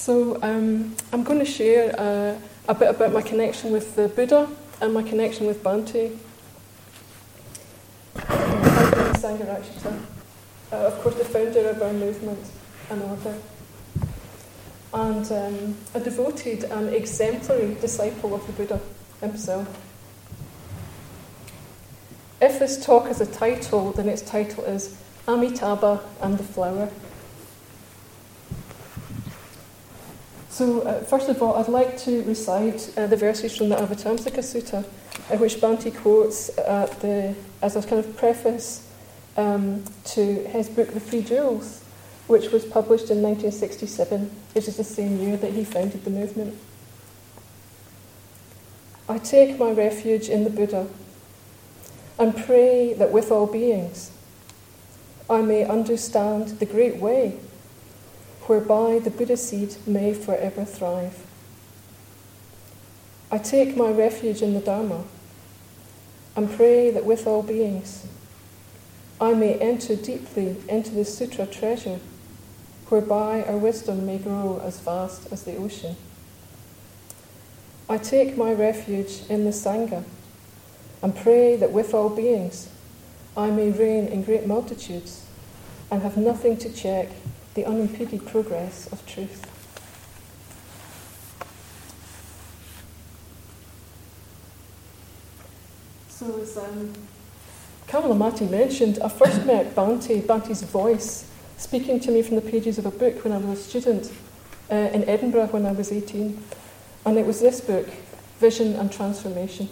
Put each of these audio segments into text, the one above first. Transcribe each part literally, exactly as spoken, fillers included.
So um, I'm going to share uh, a bit about my connection with the Buddha and my connection with Bhante. Sangharakshita, uh, of course the founder of our movement and order, and um, a devoted and exemplary disciple of the Buddha himself. If this talk has a title, then its title is Amitabha and the Flower. So, uh, first of all, I'd like to recite uh, the verses from the Avatamsaka Sutta, uh, which Bhante quotes at the, as a kind of preface um, to his book, The Three Jewels, which was published in nineteen sixty-seven, which is the same year that he founded the movement. I take my refuge in the Buddha and pray that with all beings I may understand the great way whereby the Buddha seed may forever thrive. I take my refuge in the Dharma and pray that with all beings I may enter deeply into the Sutra treasure whereby our wisdom may grow as vast as the ocean. I take my refuge in the Sangha and pray that with all beings I may reign in great multitudes and have nothing to check the unimpeded progress of truth. So as um, Kamalamati mentioned, I first met Bhante, Bhante's voice, speaking to me from the pages of a book when I was a student uh, in Edinburgh when I was eighteen. And it was this book, Vision and Transformation.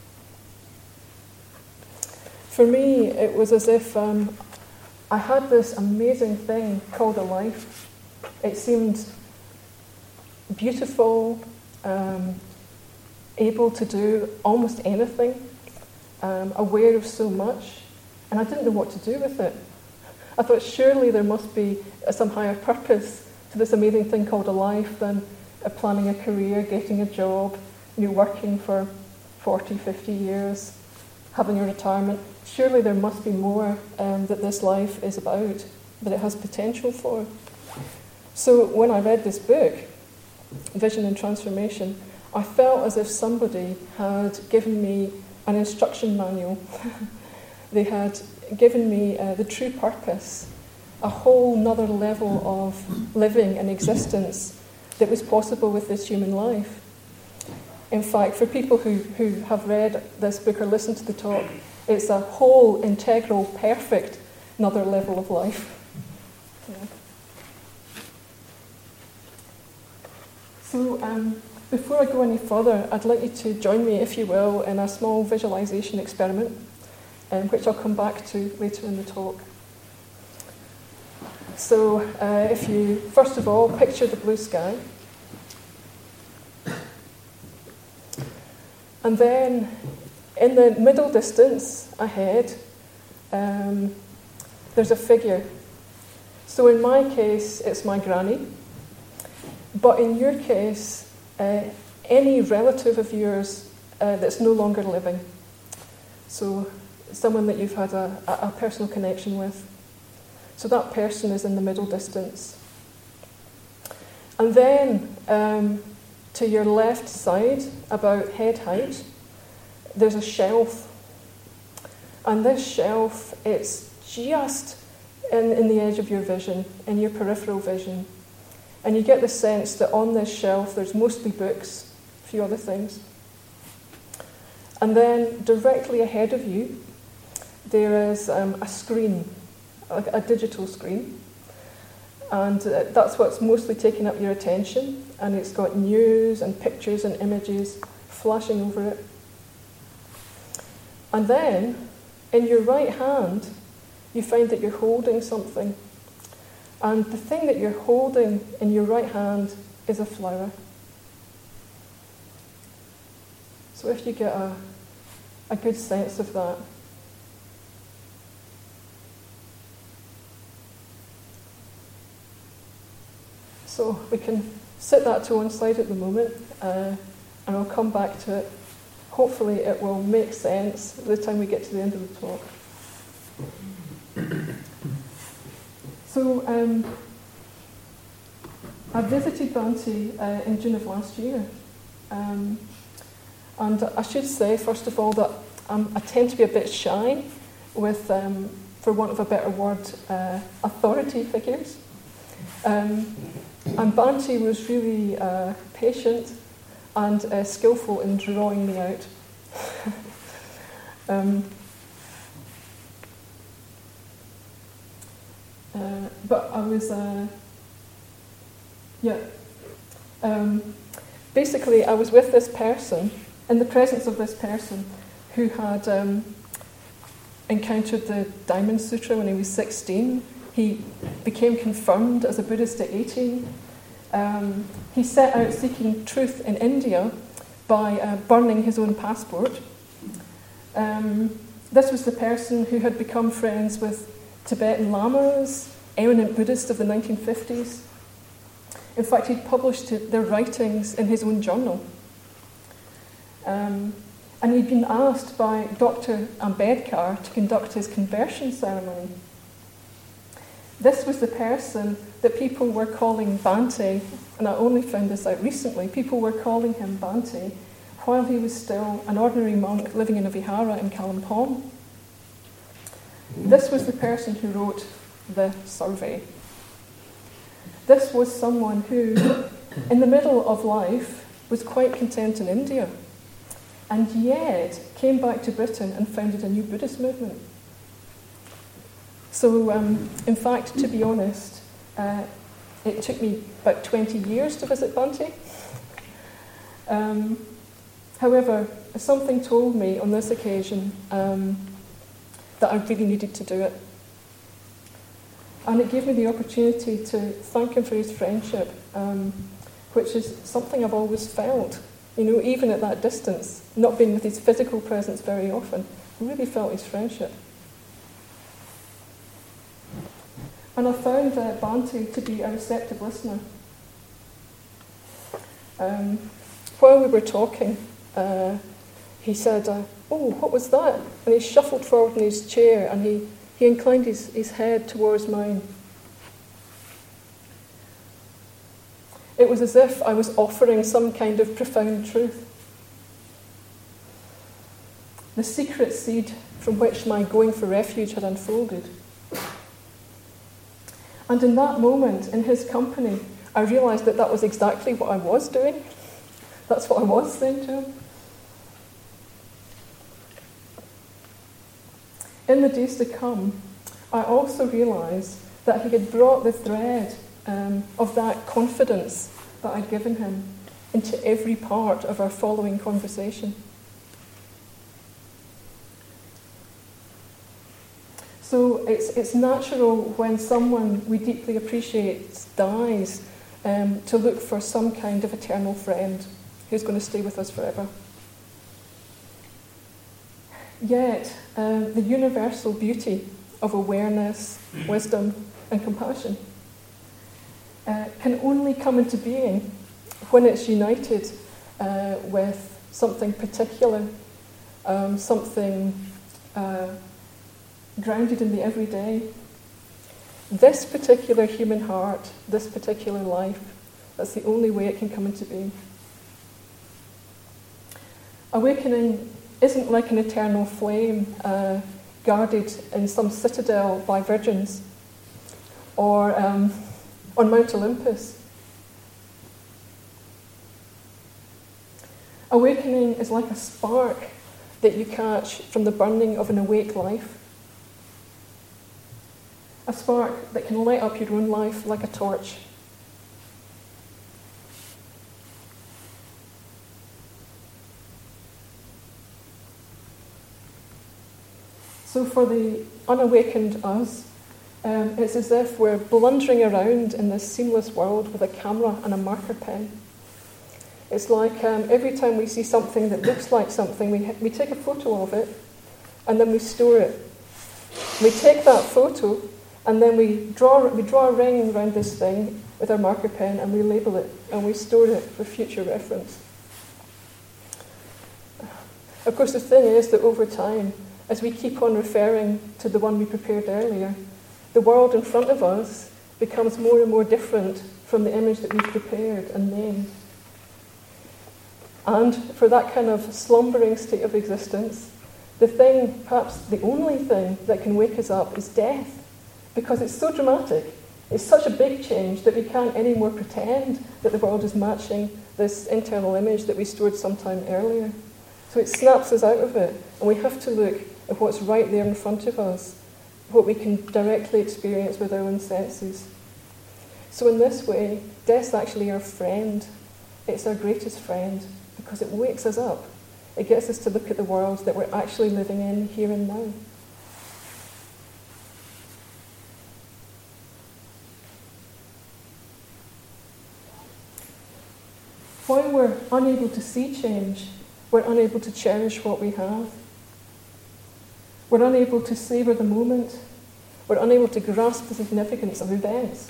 For me, it was as if um, I had this amazing thing called a life. It seemed beautiful, um, able to do almost anything, um, aware of so much, and I didn't know what to do with it. I thought surely there must be some higher purpose to this amazing thing called a life than uh, planning a career, getting a job, you know, working for forty, fifty years, having a retirement. Surely there must be more um, that this life is about, that it has potential for. So when I read this book, Vision and Transformation, I felt as if somebody had given me an instruction manual. They had given me uh, the true purpose, a whole nother level of living and existence that was possible with this human life. In fact, for people who, who have read this book or listened to the talk, it's a whole, integral, perfect another level of life. Yeah. So um, before I go any further, I'd like you to join me, if you will, in a small visualization experiment, um, which I'll come back to later in the talk. So uh, if you, first of all, picture the blue sky. And then, in the middle distance ahead, um, there's a figure. So in my case, it's my granny. But in your case, uh, any relative of yours uh, that's no longer living. So someone that you've had a, a, a personal connection with. So that person is in the middle distance. And then, um, to your left side, about head height, there's a shelf. And this shelf, it's just in, in the edge of your vision, in your peripheral vision. And you get the sense that on this shelf there's mostly books, a few other things. And then directly ahead of you, there is um, a screen, a, a digital screen. And uh, that's what's mostly taking up your attention. And it's got news and pictures and images flashing over it. And then, in your right hand, you find that you're holding something. And the thing that you're holding in your right hand is a flower. So if you get a, a good sense of that. So we can sit that to one side at the moment, uh, and I'll come back to it. Hopefully it will make sense by the time we get to the end of the talk. So um, I visited Banty uh, in June of last year. Um, and I should say, first of all, that I'm, I tend to be a bit shy with, um, for want of a better word, uh, authority figures. Um, and Banty was really uh, patient and uh, skillful in drawing me out. um, uh, but I was, uh, yeah, um, basically I was with this person, in the presence of this person, who had um, encountered the Diamond Sutra when he was sixteen. He became confirmed as a Buddhist at eighteen. Um, he set out seeking truth in India by uh, burning his own passport. Um, this was the person who had become friends with Tibetan lamas, eminent Buddhists of the nineteen fifties. In fact, he'd published their writings in his own journal. Um, and he'd been asked by Doctor Ambedkar to conduct his conversion ceremony. This was the person that people were calling Bhante, and I only found this out recently, people were calling him Bhante while he was still an ordinary monk living in a vihara in Kalimpong. This was the person who wrote the survey. This was someone who, in the middle of life, was quite content in India, and yet came back to Britain and founded a new Buddhist movement. So, um, in fact, to be honest, uh, it took me about twenty years to visit Bhante. Um, however, something told me on this occasion um, that I really needed to do it. And it gave me the opportunity to thank him for his friendship, um, which is something I've always felt. You know, even at that distance, not being with his physical presence very often, I really felt his friendship. And I found uh, Bhante to be a receptive listener. Um, while we were talking, uh, he said, uh, "Oh, what was that?" And he shuffled forward in his chair and he, he inclined his, his head towards mine. It was as if I was offering some kind of profound truth. The secret seed from which my going for refuge had unfolded. And in that moment, in his company, I realised that that was exactly what I was doing. That's what I was saying to him. In the days to come, I also realised that he had brought the thread um, of that confidence that I'd given him into every part of our following conversation. So it's it's natural when someone we deeply appreciate dies um, to look for some kind of eternal friend who's going to stay with us forever. Yet, um, the universal beauty of awareness, wisdom, and compassion uh, can only come into being when it's united uh, with something particular, um, something uh, grounded in the everyday. This particular human heart, this particular life, that's the only way it can come into being. Awakening isn't like an eternal flame uh, guarded in some citadel by virgins or um, on Mount Olympus. Awakening is like a spark that you catch from the burning of an awake life. A spark that can light up your own life like a torch. So for the unawakened us, um, it's as if we're blundering around in this seamless world with a camera and a marker pen. It's like um, every time we see something that looks like something, we, we take a photo of it and then we store it. We take that photo and then we draw we draw a ring around this thing with our marker pen and we label it and we store it for future reference. Of course, the thing is that over time, as we keep on referring to the one we prepared earlier, the world in front of us becomes more and more different from the image that we've prepared and named. And for that kind of slumbering state of existence, the thing, perhaps the only thing that can wake us up is death, because it's so dramatic. It's such a big change that we can't anymore pretend that the world is matching this internal image that we stored sometime earlier. So it snaps us out of it, and we have to look at what's right there in front of us, what we can directly experience with our own senses. So in this way, death's actually our friend. It's our greatest friend, because it wakes us up. It gets us to look at the world that we're actually living in here and now. While we're unable to see change, we're unable to cherish what we have. We're unable to savour the moment. We're unable to grasp the significance of events.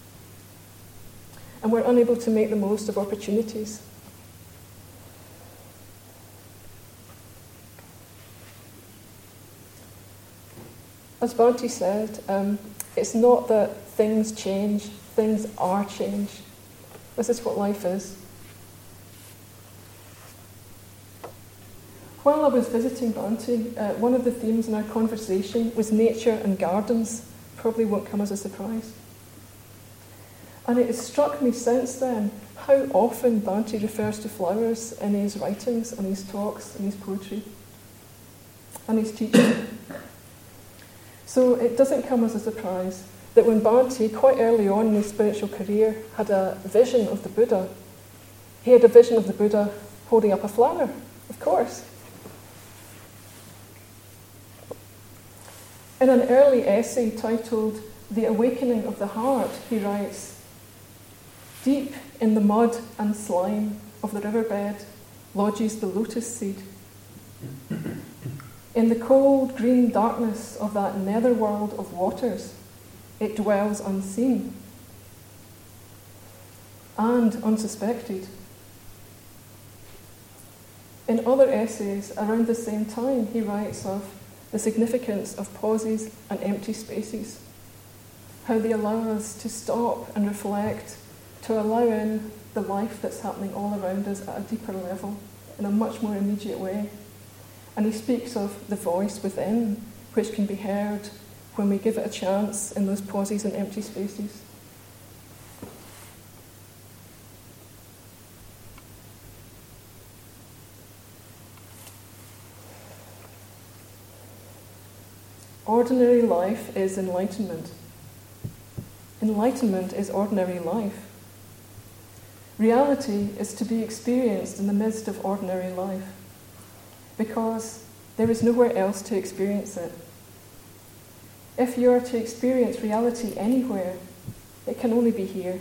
And we're unable to make the most of opportunities. As Bhante said, um, it's not that things change, things are changed. This is what life is. While I was visiting Bhante, uh, one of the themes in our conversation was nature and gardens. Probably won't come as a surprise. And it has struck me since then how often Bhante refers to flowers in his writings, and his talks, and his poetry, and his teaching. So it doesn't come as a surprise that when Bhante, quite early on in his spiritual career, had a vision of the Buddha, he had a vision of the Buddha holding up a flower, of course. In an early essay titled The Awakening of the Heart, he writes, "Deep in the mud and slime of the riverbed lodges the lotus seed. In the cold green darkness of that netherworld of waters, it dwells unseen and unsuspected." In other essays around the same time, he writes of the significance of pauses and empty spaces, how they allow us to stop and reflect, to allow in the life that's happening all around us at a deeper level, in a much more immediate way. And he speaks of the voice within, which can be heard when we give it a chance in those pauses and empty spaces. Ordinary life is enlightenment. Enlightenment is ordinary life. Reality is to be experienced in the midst of ordinary life, because there is nowhere else to experience it. If you are to experience reality anywhere, it can only be here.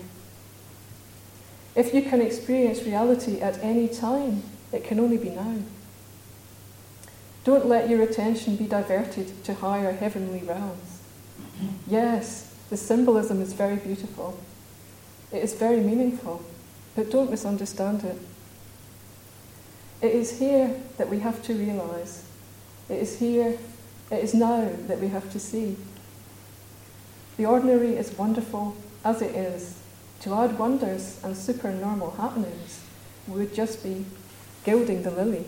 If you can experience reality at any time, it can only be now. Don't let your attention be diverted to higher heavenly realms. Yes, the symbolism is very beautiful. It is very meaningful, but don't misunderstand it. It is here that we have to realise. It is here, it is now that we have to see. The ordinary is wonderful as it is. To add wonders and supernormal happenings would just be gilding the lily.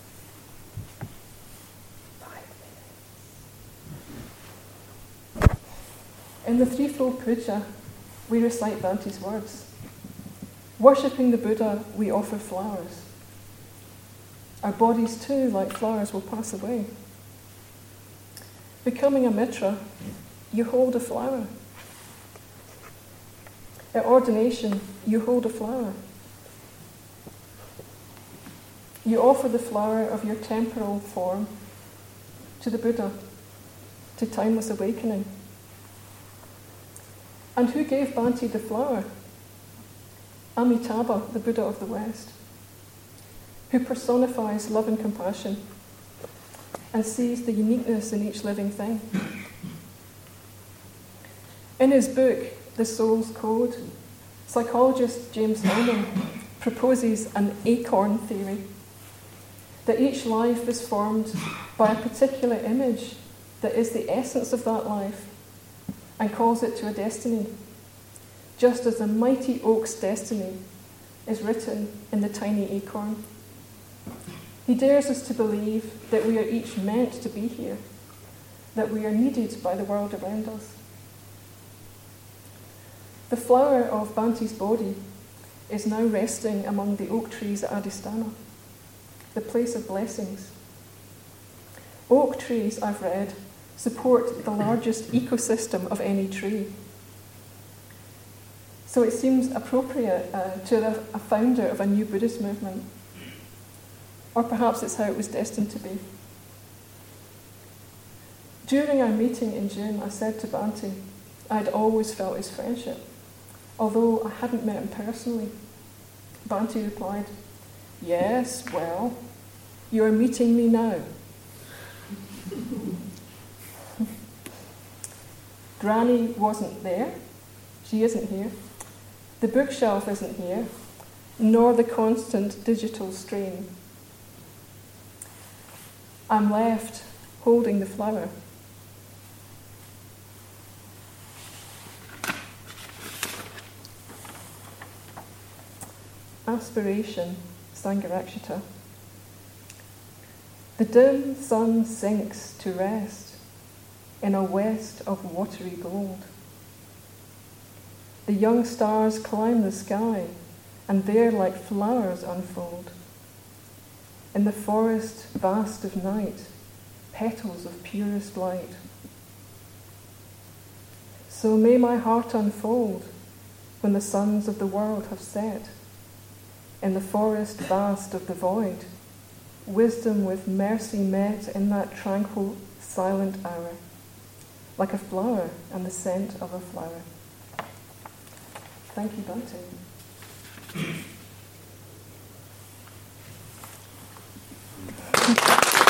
In the threefold puja, we recite Bhante's words. Worshipping the Buddha, we offer flowers. Our bodies too, like flowers, will pass away. Becoming a mitra, you hold a flower. At ordination, you hold a flower. You offer the flower of your temporal form to the Buddha, to timeless awakening. And who gave Bhante the flower? Amitabha, the Buddha of the West, who personifies love and compassion and sees the uniqueness in each living thing. In his book, The Soul's Code, psychologist James Hillman proposes an acorn theory, that each life is formed by a particular image that is the essence of that life, and calls it to a destiny. just as the mighty oak's destiny is written in the tiny acorn. He dares us to believe that we are each meant to be here, that we are needed by the world around us. The flower of Bante's body is now resting among the oak trees at Adhisthana, the place of blessings. Oak trees, I've read, support the largest ecosystem of any tree. So it seems appropriate uh, to a, a founder of a new Buddhist movement. Or perhaps it's how it was destined to be. During our meeting in June, I said to Bante, I'd always felt his friendship, although I hadn't met him personally. Bante replied, yes, well, you're meeting me now. Granny wasn't there. She isn't here. The bookshelf isn't here, nor the constant digital stream. I'm left holding the flower. Aspiration, Sangharakshita. The dim sun sinks to rest in a west of watery gold. The young stars climb the sky, and there like flowers unfold. In the forest vast of night, petals of purest light. So may my heart unfold when the suns of the world have set. In the forest vast of the void, wisdom with mercy met in that tranquil, silent hour, like a flower and the scent of a flower. Thank you, Bante.